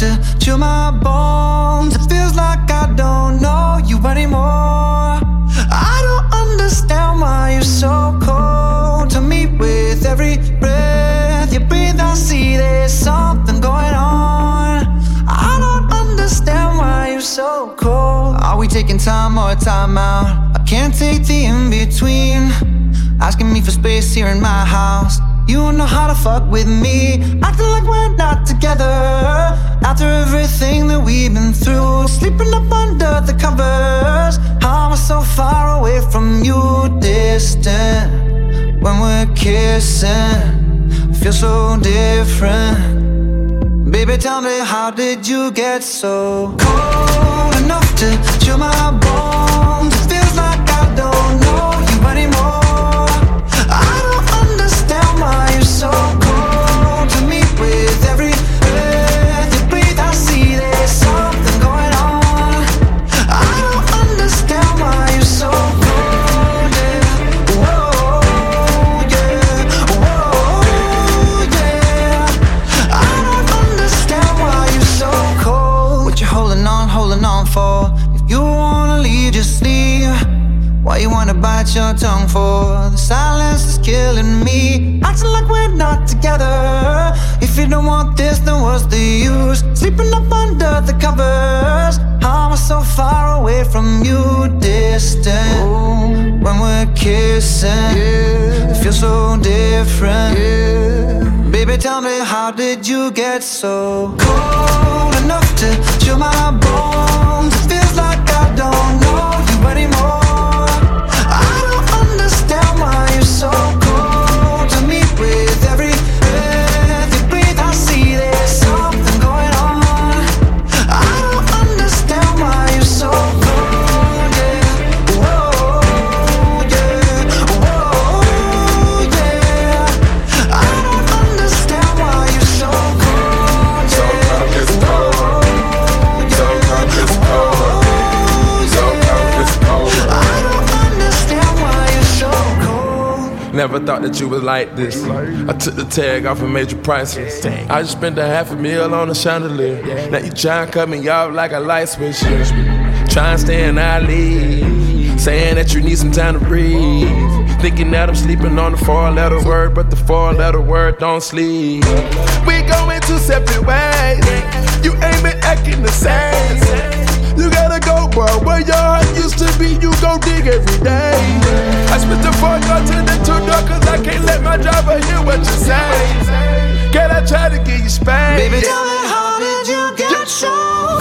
to chill my bones. It feels like I don't know you anymore. I don't understand why you're so cold to me. With every breath you breathe, I see there's something going on. I don't understand why you're so cold. Are we taking time or time out? I can't take the in-between. Asking me for space here in my house. You don't know how to fuck with me. Acting like we're not together. After everything that we've been through, sleeping up under the covers. How am I so far away from you, distant? When we're kissing, I feel so different. Baby, tell me, how did you get so cold enough to chill my bones? It feels like I don't know you anymore. I don't understand why you're so cold to me. With every breath you breathe, I see there's something going on. I don't understand why you're so cold, yeah. Whoa, yeah. Whoa, yeah. I don't understand why you're so cold. What you holding on for? If you wanna leave, just leave. Why you wanna bite your tongue for? The silence is killing me. Acting like we're not together. If you don't want this, then what's the use? Sleeping up under the covers. How am I so far away from you, distant? Ooh, when we're kissing, yeah, it feels so different, yeah. Baby, tell me, how did you get so cold enough to chill my bones? It feels like I don't know you anymore. I don't understand why you're so cold to me. With every breath you breathe, I see there's something going on. I don't understand why you're so cold, yeah. Whoa, yeah. Whoa, yeah. I don't understand why you're so cold, yeah. Sometimes it's cold. Sometimes it's cold. Sometimes it's cold. I don't understand why you're so cold. Never thought that you was like this. I took the tag off and made you priceless. I just spent $500,000 on a chandelier. Now you try and cut me off like a light switch. Try and stay in our league, saying that you need some time to breathe. Thinking that I'm sleeping on the 4-letter word, but the 4-letter word don't sleep. We going two separate ways. You ain't been acting the same. You gotta go, bro. Where your heart used to be, you go dig every day. I spit the 4-door to the 2-door, cause I can't let my driver hear what you say. Can I try to give you space? Baby, tell me, how did you get so